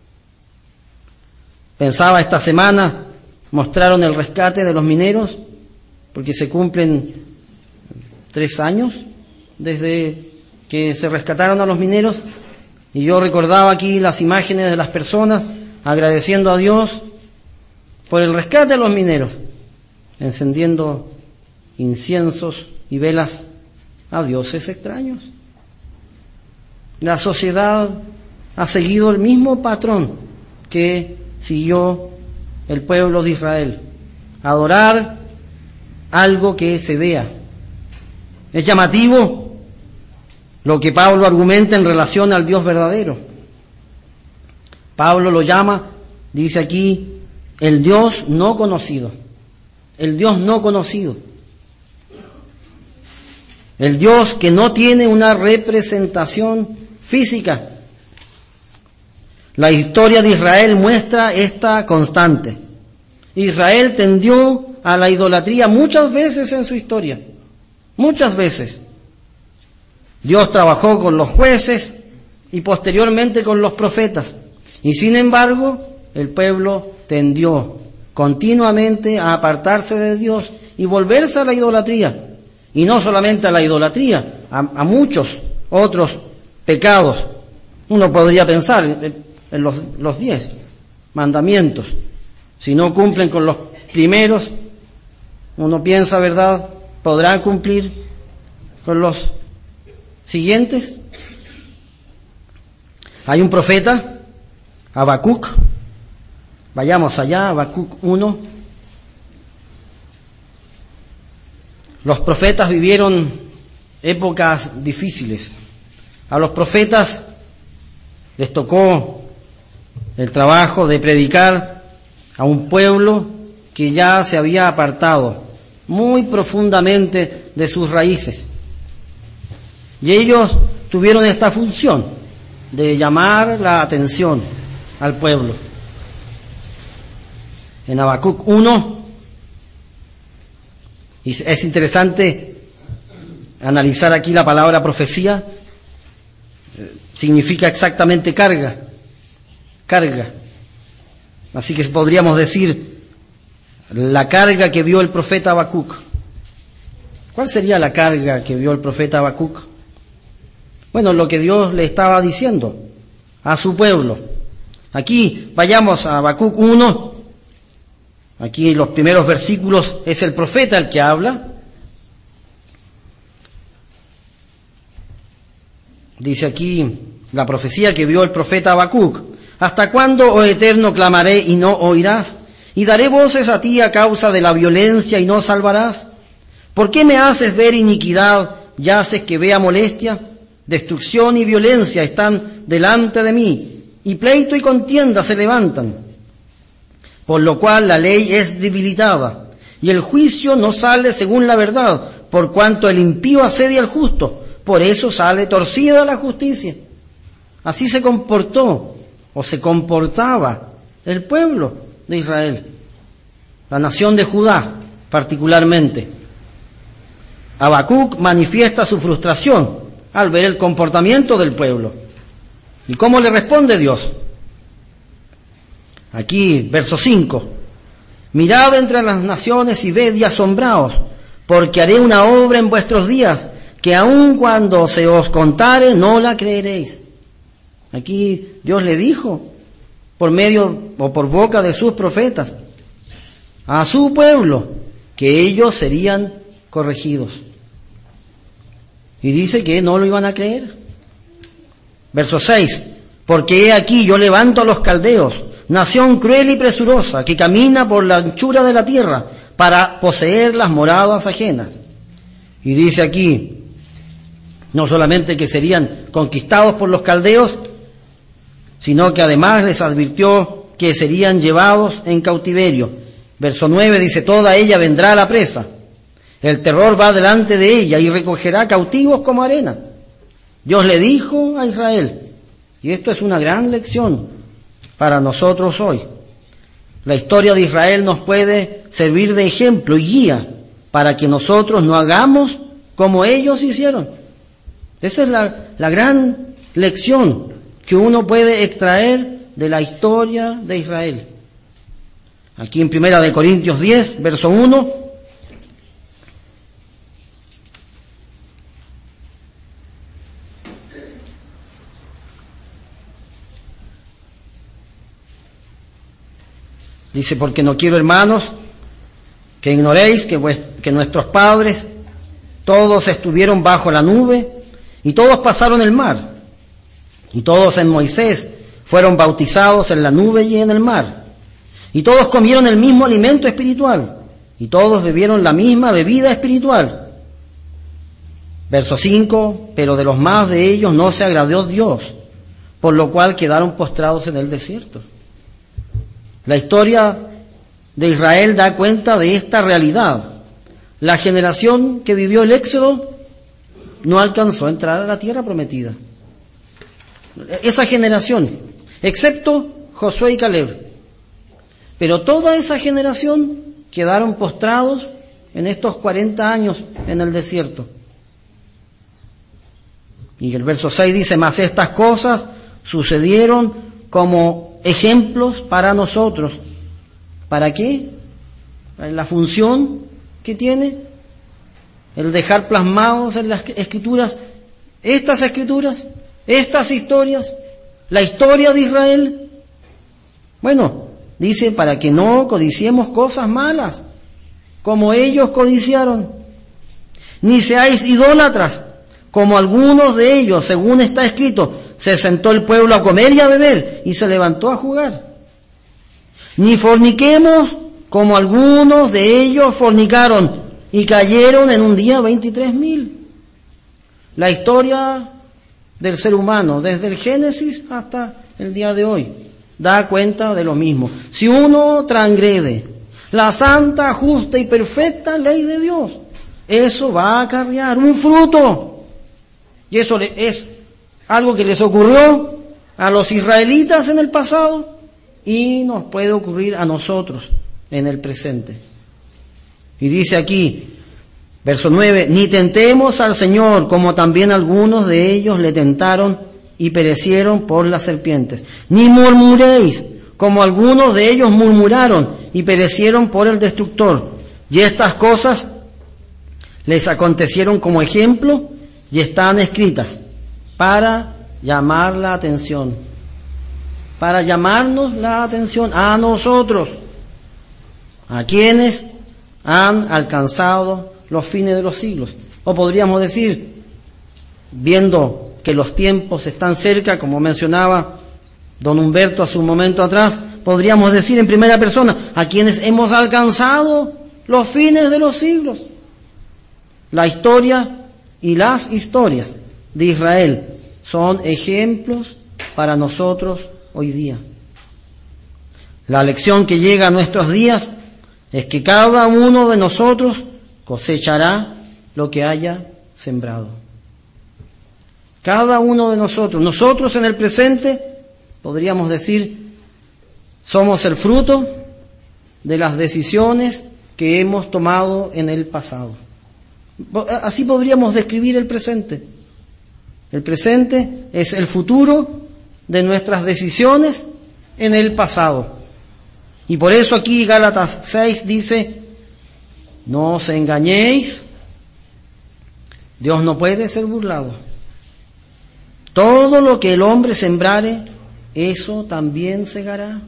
Pensaba esta semana, mostraron el rescate de los mineros, porque se cumplen tres años desde que se rescataron a los mineros, y yo recordaba aquí las imágenes de las personas agradeciendo a Dios por el rescate de los mineros, encendiendo inciensos y velas a dioses extraños. La sociedad ha seguido el mismo patrón que siguió el pueblo de Israel: adorar algo que se vea. Es llamativo lo que Pablo argumenta en relación al Dios verdadero. Pablo lo llama, dice aquí, el Dios no conocido. El Dios no conocido. El Dios que no tiene una representación física. La historia de Israel muestra esta constante. Israel tendió a la idolatría muchas veces en su historia. Muchas veces. Dios trabajó con los jueces y posteriormente con los profetas. Y sin embargo, el pueblo tendió continuamente a apartarse de Dios y volverse a la idolatría. Y no solamente a la idolatría, a, a muchos otros pecados. Uno podría pensar en, en los, los diez mandamientos. Si no cumplen con los primeros, uno piensa, ¿verdad?, ¿podrán cumplir con los siguientes? Hay un profeta, Habacuc. Vayamos allá, Habacuc uno. Los profetas vivieron épocas difíciles. A los profetas les tocó el trabajo de predicar a un pueblo que ya se había apartado muy profundamente de sus raíces. Y ellos tuvieron esta función de llamar la atención al pueblo. En Habacuc uno, y es interesante analizar aquí la palabra profecía, significa exactamente carga, carga. Así que podríamos decir la carga que vio el profeta Habacuc. ¿Cuál sería la carga que vio el profeta Habacuc? Bueno, lo que Dios le estaba diciendo a su pueblo. Aquí vayamos a Habacuc uno. Aquí en los primeros versículos es el profeta el que habla. Dice aquí la profecía que vio el profeta Habacuc. ¿Hasta cuándo, oh Eterno, clamaré y no oirás? ¿Y daré voces a ti a causa de la violencia y no salvarás? ¿Por qué me haces ver iniquidad y haces que vea molestia? Destrucción y violencia están delante de mí, y pleito y contienda se levantan. Por lo cual la ley es debilitada, y el juicio no sale según la verdad, por cuanto el impío asedia al justo, por eso sale torcida la justicia. Así se comportó, o se comportaba, el pueblo de Israel, la nación de Judá particularmente. Habacuc manifiesta su frustración al ver el comportamiento del pueblo. ¿Y cómo le responde Dios? Aquí, verso cinco. Mirad entre las naciones y ved y asombraos, porque haré una obra en vuestros días, que aun cuando se os contare, no la creeréis. Aquí Dios le dijo, por medio o por boca de sus profetas, a su pueblo, que ellos serían corregidos. Y dice que no lo iban a creer. Verso seis. Porque he aquí yo levanto a los caldeos, nación cruel y presurosa, que camina por la anchura de la tierra, para poseer las moradas ajenas. Y dice aquí, no solamente que serían conquistados por los caldeos, sino que además les advirtió que serían llevados en cautiverio. Verso nueve dice, toda ella vendrá a la presa. El terror va delante de ella y recogerá cautivos como arena. Dios le dijo a Israel, y esto es una gran lección para nosotros hoy. La historia de Israel nos puede servir de ejemplo y guía para que nosotros no hagamos como ellos hicieron. Esa es la, la gran lección que uno puede extraer de la historia de Israel. Aquí en Primera de Corintios diez, verso uno, dice, porque no quiero, hermanos, que ignoréis que, vuest- que nuestros padres todos estuvieron bajo la nube y todos pasaron el mar, y todos en Moisés fueron bautizados en la nube y en el mar, y todos comieron el mismo alimento espiritual, y todos bebieron la misma bebida espiritual. Verso cinco, pero de los más de ellos no se agradó Dios, por lo cual quedaron postrados en el desierto. La historia de Israel da cuenta de esta realidad. La generación que vivió el Éxodo no alcanzó a entrar a la tierra prometida. Esa generación, excepto Josué y Caleb. Pero toda esa generación quedaron postrados en estos cuarenta años en el desierto. Y el verso seis dice, mas estas cosas sucedieron como ejemplos para nosotros. ¿Para qué? La función que tiene el dejar plasmados en las escrituras, estas escrituras, estas historias, la historia de Israel. Bueno, dice, para que no codiciemos cosas malas, como ellos codiciaron, ni seáis idólatras, como algunos de ellos, según está escrito, se sentó el pueblo a comer y a beber, y se levantó a jugar. Ni forniquemos, como algunos de ellos fornicaron, y cayeron en un día veintitrés mil. La historia del ser humano, desde el Génesis hasta el día de hoy, da cuenta de lo mismo. Si uno transgrede la santa, justa y perfecta ley de Dios, eso va a acarrear un fruto. Y eso es algo que les ocurrió a los israelitas en el pasado y nos puede ocurrir a nosotros en el presente. Y dice aquí, verso nueve, ni tentemos al Señor, como también algunos de ellos le tentaron y perecieron por las serpientes. Ni murmuréis, como algunos de ellos murmuraron y perecieron por el destructor. Y estas cosas les acontecieron como ejemplo y están escritas para llamar la atención, para llamarnos la atención a nosotros, a quienes han alcanzado los fines de los siglos. O podríamos decir, viendo que los tiempos están cerca, como mencionaba don Humberto hace un momento atrás, podríamos decir en primera persona, a quienes hemos alcanzado los fines de los siglos. La historia y las historias de Israel son ejemplos para nosotros hoy día. La lección que llega a nuestros días es que cada uno de nosotros cosechará lo que haya sembrado. Cada uno de nosotros, nosotros en el presente, podríamos decir, somos el fruto de las decisiones que hemos tomado en el pasado. Así podríamos describir el presente. El presente es el futuro de nuestras decisiones en el pasado. Y por eso aquí Gálatas seis dice, no os engañéis, Dios no puede ser burlado. Todo lo que el hombre sembrare, eso también segará.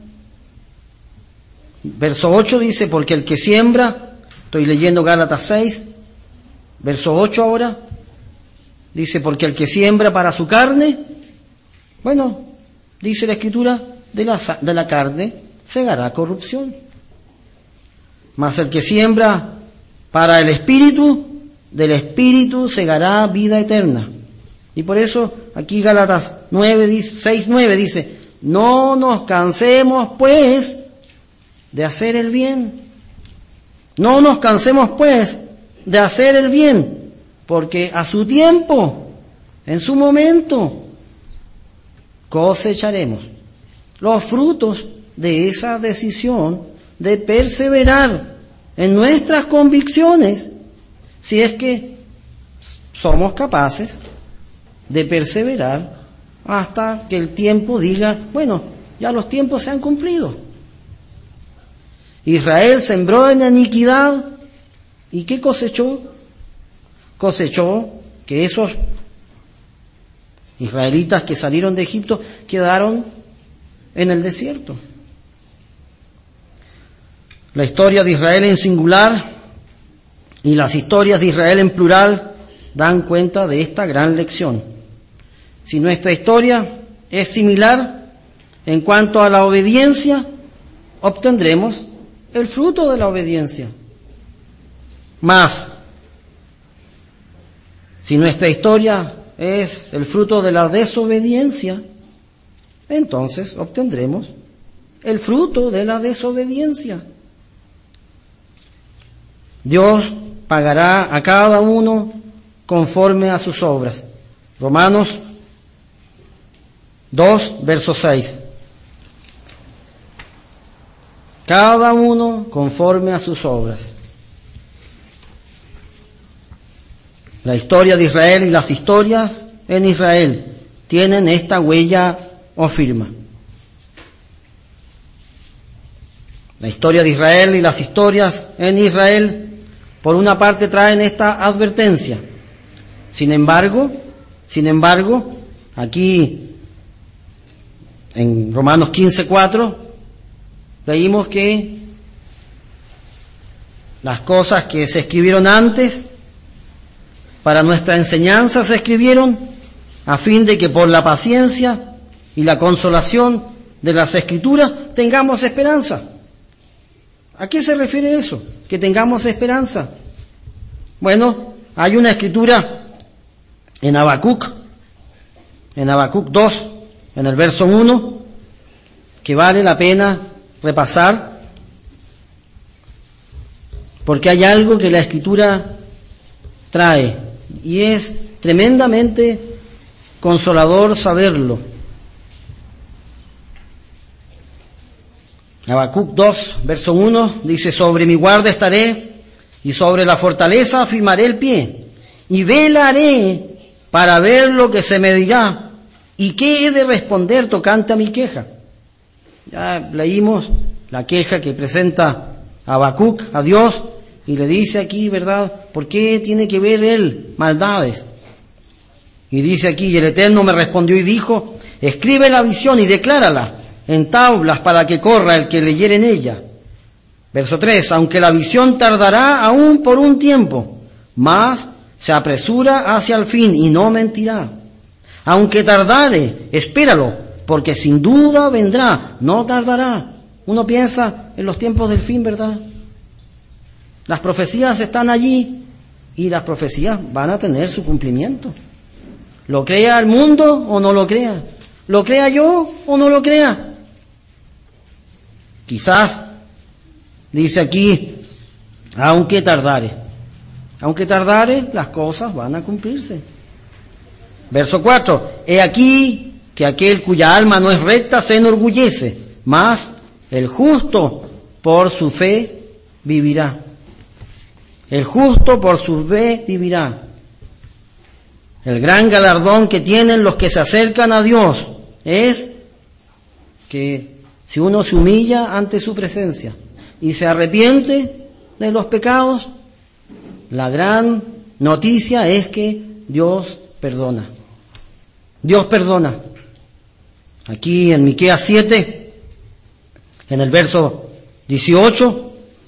Verso ocho dice, porque el que siembra, estoy leyendo Gálatas seis, verso ocho ahora, dice, porque el que siembra para su carne, bueno, dice la Escritura, de la, de la carne segará corrupción. Mas el que siembra para el Espíritu, del Espíritu segará vida eterna. Y por eso aquí Gálatas nueve, seis, nueve dice, no nos cansemos pues de hacer el bien. No nos cansemos pues de hacer el bien, porque a su tiempo, en su momento, cosecharemos los frutos de esa decisión de perseverar en nuestras convicciones, si es que somos capaces de perseverar hasta que el tiempo diga, bueno, ya los tiempos se han cumplido. Israel sembró en iniquidad, ¿y qué cosechó? Cosechó que esos israelitas que salieron de Egipto quedaron en el desierto. La historia de Israel en singular y las historias de Israel en plural dan cuenta de esta gran lección. Si nuestra historia es similar en cuanto a la obediencia, obtendremos el fruto de la obediencia. Mas, si nuestra historia es el fruto de la desobediencia, entonces obtendremos el fruto de la desobediencia. Dios pagará a cada uno conforme a sus obras. Romanos dos, verso seis. Cada uno conforme a sus obras. La historia de Israel y las historias en Israel tienen esta huella o firma. La historia de Israel y las historias en Israel, por una parte, traen esta advertencia. Sin embargo, sin embargo, aquí en Romanos quince, cuatro, leímos que las cosas que se escribieron antes para nuestra enseñanza se escribieron a fin de que por la paciencia y la consolación de las Escrituras tengamos esperanza. ¿A qué se refiere eso? Que tengamos esperanza. Bueno, hay una escritura en Habacuc, en Habacuc dos, en el verso uno, que vale la pena repasar, porque hay algo que la escritura trae, y es tremendamente consolador saberlo. Habacuc dos, verso uno, dice: sobre mi guarda estaré, y sobre la fortaleza afirmaré el pie, y velaré para ver lo que se me dirá, y qué he de responder tocante a mi queja. Ya leímos la queja que presenta Habacuc a Dios, y le dice aquí, ¿verdad?, ¿por qué tiene que ver él maldades? Y dice aquí: y el Eterno me respondió y dijo: escribe la visión y declárala en tablas para que corra el que leyere en ella. Verso tres: aunque la visión tardará aún por un tiempo, mas se apresura hacia el fin y no mentirá. Aunque tardare, espéralo, porque sin duda vendrá, no tardará. Uno piensa en los tiempos del fin, ¿verdad? Las profecías están allí y las profecías van a tener su cumplimiento. Lo crea el mundo o no lo crea. Lo crea yo o no lo crea. Quizás, dice aquí, aunque tardare. Aunque tardare, las cosas van a cumplirse. Verso cuatro: he aquí que aquel cuya alma no es recta se enorgullece, mas el justo por su fe vivirá. El justo por su fe vivirá. El gran galardón que tienen los que se acercan a Dios es que si uno se humilla ante su presencia y se arrepiente de los pecados, la gran noticia es que Dios perdona. Dios perdona. Aquí en Miqueas siete, en el verso dieciocho,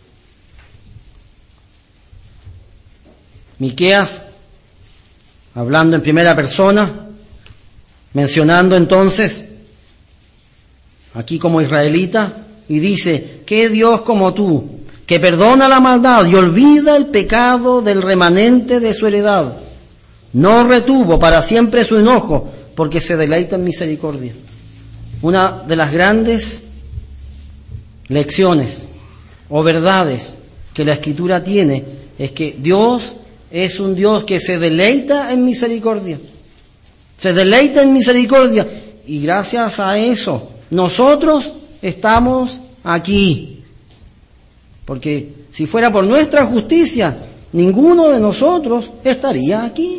Miqueas, hablando en primera persona, mencionando entonces, aquí como israelita, y dice: ¿qué Dios como tú, que perdona la maldad y olvida el pecado del remanente de su heredad? No retuvo para siempre su enojo, porque se deleita en misericordia. Una de las grandes lecciones o verdades que la Escritura tiene es que Dios es un Dios que se deleita en misericordia. Se deleita en misericordia. Y gracias a eso, nosotros estamos aquí. Porque si fuera por nuestra justicia, ninguno de nosotros estaría aquí.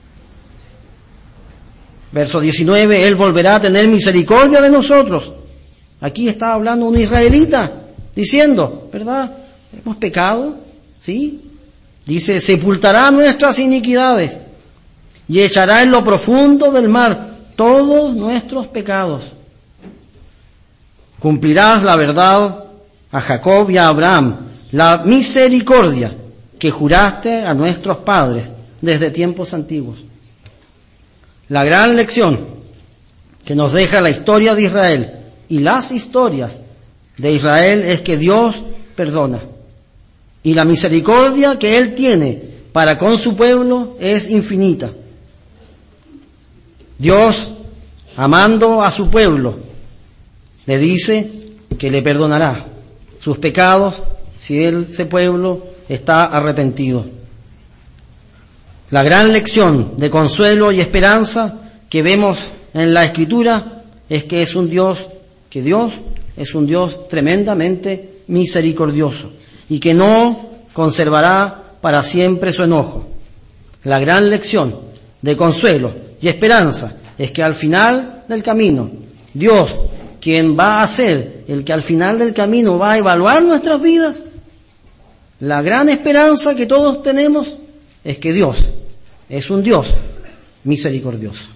Verso diecinueve: Él volverá a tener misericordia de nosotros. Aquí está hablando un israelita, diciendo, ¿verdad? Hemos pecado, ¿sí? Dice: sepultará nuestras iniquidades y echará en lo profundo del mar todos nuestros pecados. Cumplirás la verdad a Jacob y a Abraham, la misericordia que juraste a nuestros padres desde tiempos antiguos. La gran lección que nos deja la historia de Israel y las historias de Israel es que Dios perdona. Y la misericordia que Él tiene para con su pueblo es infinita. Dios, amando a su pueblo, le dice que le perdonará sus pecados si ese pueblo está arrepentido. La gran lección de consuelo y esperanza que vemos en la Escritura es que es un Dios, que Dios es un Dios tremendamente misericordioso y que no conservará para siempre su enojo. La gran lección de consuelo y esperanza es que al final del camino, Dios, quien va a ser el que al final del camino va a evaluar nuestras vidas, la gran esperanza que todos tenemos es que Dios es un Dios misericordioso.